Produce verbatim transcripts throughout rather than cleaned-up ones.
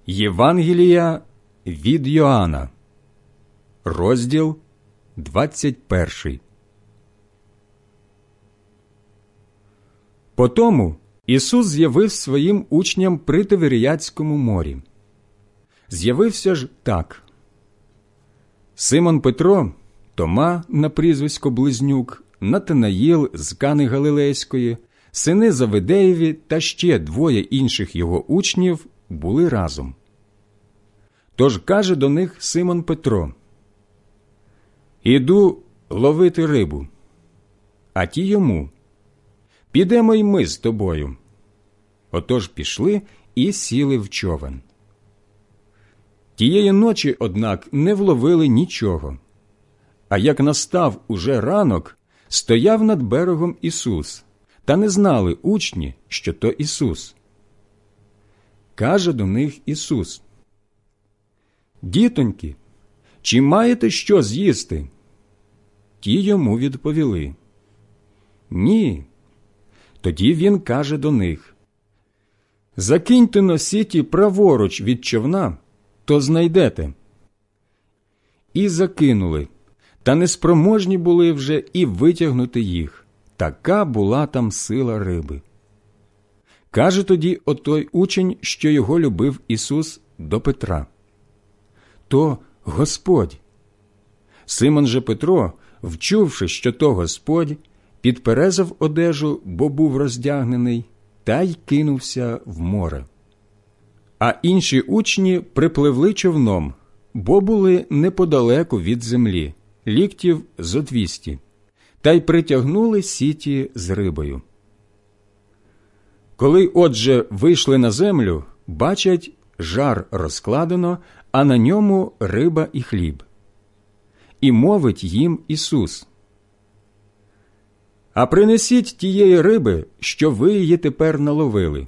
Євангелія від Йоанна, розділ двадцять перший. Потому Ісус з'явив своїм учням при Тиверіадському морі. З'явився ж так. Симон Петро, Тома на прізвисько Близнюк, Натанаїл з Кани Галилейської, сини Завидеєві та ще двоє інших його учнів були разом. Тож каже до них Симон Петро: «Іду ловити рибу». А ті йому: «Підемо й ми з тобою». Отож пішли і сіли в човен. Тієї ночі, однак, не вловили нічого. А як настав уже ранок, стояв над берегом Ісус, та не знали учні, що то Ісус. Каже до них Ісус: «Дітоньки, чи маєте що з'їсти?» Ті йому відповіли: «Ні». Тоді він каже до них: «Закиньте-но сіті праворуч від човна, то знайдете». І закинули, та неспроможні були вже і витягнути їх. Така була там сила риби. Каже тоді отой учень, що його любив Ісус, до Петра: «То Господь». Симон же Петро, вчувши, що то Господь, підперезав одежу, бо був роздягнений, та й кинувся в море. А інші учні припливли човном, бо були неподалеку від землі, ліктів зо двісті, та й притягнули сіті з рибою. Коли, отже, вийшли на землю, бачать, жар розкладено, а на ньому риба і хліб. І мовить їм Ісус: «А принесіть тієї риби, що ви її тепер наловили».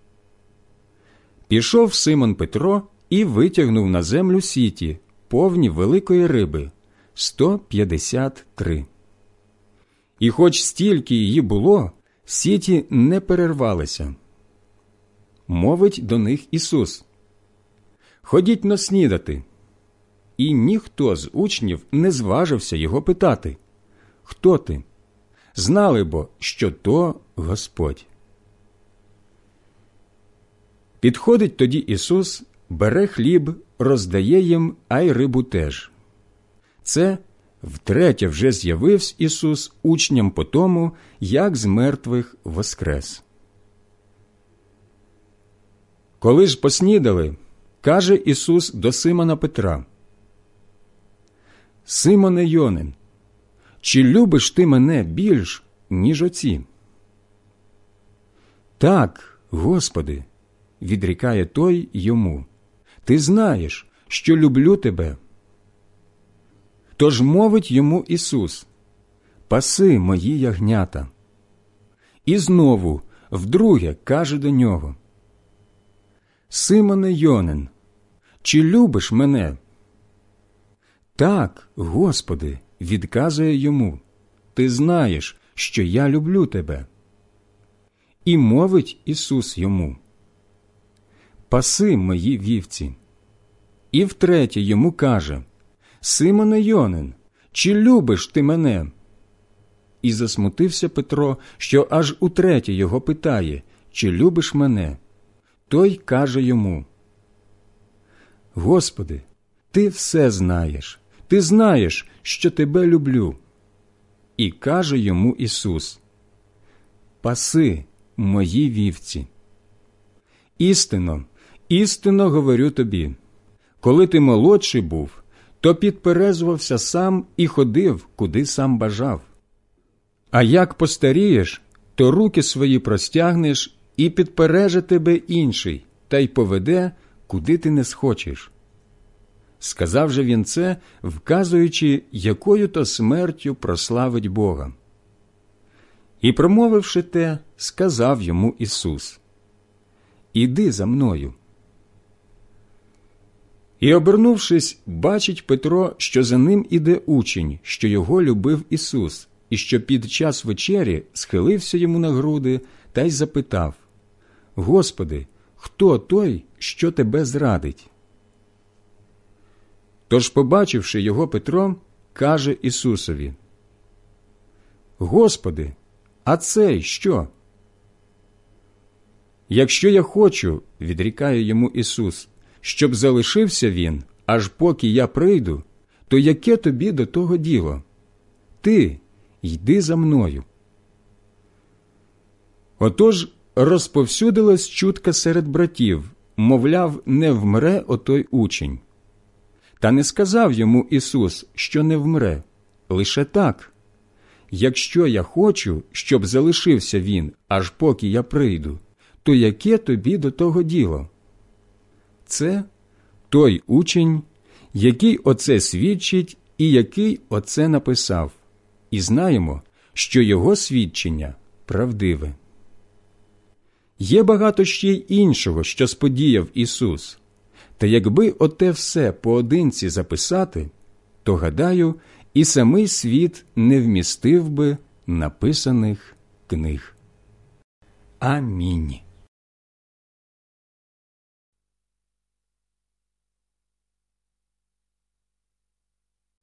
Пішов Симон Петро і витягнув на землю сіті, повні великої риби – сто п'ятдесят три. І хоч стільки її було, сіті не перервалися. Мовить до них Ісус: «Ходіть-но снідати». І ніхто з учнів не зважився його питати: «Хто ти?» Знали бо, що то Господь. Підходить тоді Ісус, бере хліб, роздає їм, а й рибу теж. Це втретє вже з'явився Ісус учням по тому, як з мертвих воскрес. Коли ж поснідали, каже Ісус до Симона Петра: «Симоне Йонин, чи любиш ти мене більш, ніж оці?» «Так, Господи», – відрікає той йому, «ти знаєш, що люблю тебе». Тож мовить йому Ісус: «Паси мої ягнята». І знову, вдруге, каже до нього: «Симоне Йонин, чи любиш мене?» «Так, Господи», – відказує йому, «ти знаєш, що я люблю тебе». І мовить Ісус йому: «Паси мої вівці». І втретє йому каже: «Симоне Йонин, чи любиш ти мене?» І засмутився Петро, що аж утретє його питає: «Чи любиш мене?» Той каже йому: «Господи, ти все знаєш, ти знаєш, що тебе люблю». І каже йому Ісус: «Паси мої вівці». Істинно, істинно говорю тобі, коли ти молодший був, то підперезувався сам і ходив, куди сам бажав. А як постарієш, то руки свої простягнеш, і підпереже тебе інший, та й поведе, куди ти не схочеш. Сказав же він це, вказуючи, якою то смертю прославить Бога. І, промовивши те, сказав йому Ісус: «Іди за мною». І, обернувшись, бачить Петро, що за ним іде учень, що його любив Ісус, і що під час вечері схилився йому на груди та й запитав: «Господи, хто той, що тебе зрадить». Тож, побачивши його, Петро каже Ісусові: «Господи, а цей що?» «Якщо я хочу, – відрікає йому Ісус, – щоб залишився він, аж поки я прийду, то яке тобі до того діло? Ти йди за мною». Отож розповсюдилась чутка серед братів, мовляв, не вмре отой учень. Та не сказав йому Ісус, що не вмре, лише так: «Якщо я хочу, щоб залишився він, аж поки я прийду, то яке тобі до того діло?» Це той учень, який оце свідчить і який оце написав, і знаємо, що його свідчення правдиве. Є багато ще й іншого, що сподіяв Ісус, та якби оте все поодинці записати, то, гадаю, і самий світ не вмістив би написаних книг. Амінь.